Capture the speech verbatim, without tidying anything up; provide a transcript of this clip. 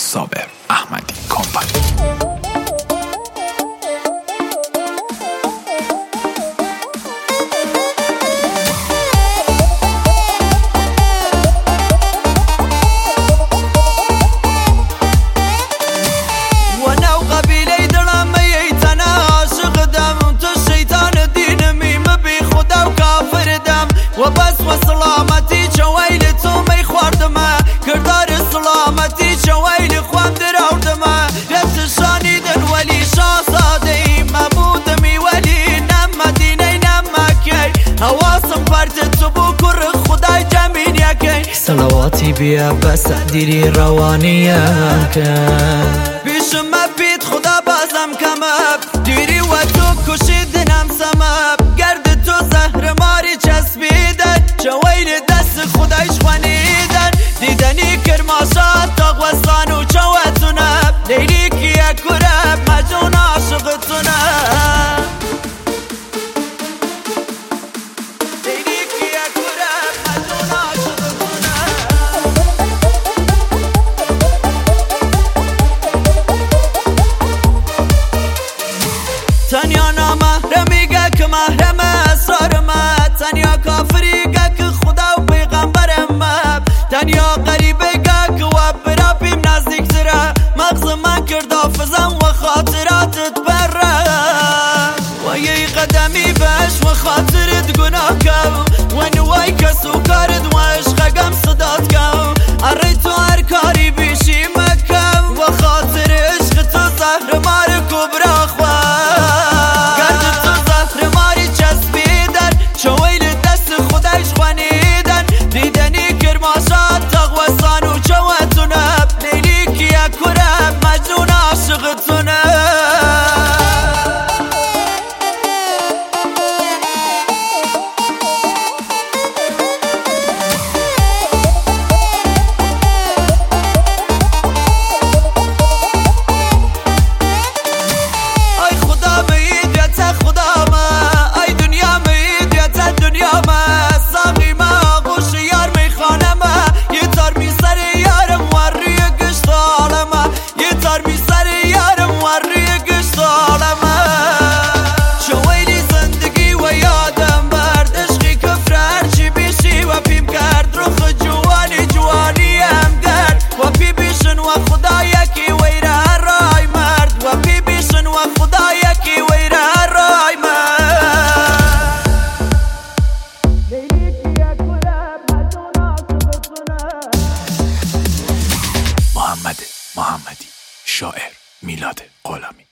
صابر احمدی کمپانی. وبس وسلامتی چویل تو می خوردمه کردار سلامتی چویل خوام دراودمه رفتشانی دن ولی شاهزاده ای مبودمی ولی نم مدینه نم مکی حواسم پرد تو بو کر خدای جمین یکی صلواتی بیا بس دیری روانیم کن بیشم بید خدا بازم کمب دیری و تو کشیدنم سمب گرد تو زهر ماری چسبیدن چویل دست خدایش خوانیدن دیدنی کرماشات تاغوستان و چوتونب لیلی کیه کرب مجون عاشقتونب لیلی کیه کرب مجون عاشقتونب تنیا نامحرمی گه که محرم اسرارمه تنیا کافری گه که خدا و پیغمبرمه تنیا غریبه گه که و براپیم نزدیک تره مغز من کرد حافظم و خاطراتت بره و یه قدمی بش و خاطرت گناه کن و نوای کسو کارد و عشقگم صدات کن اره تو هر کاری بیشی مکن و خاطر عشق تو زهر مار کبرا خواه محمد محمدی شاعر میلاد غلامی.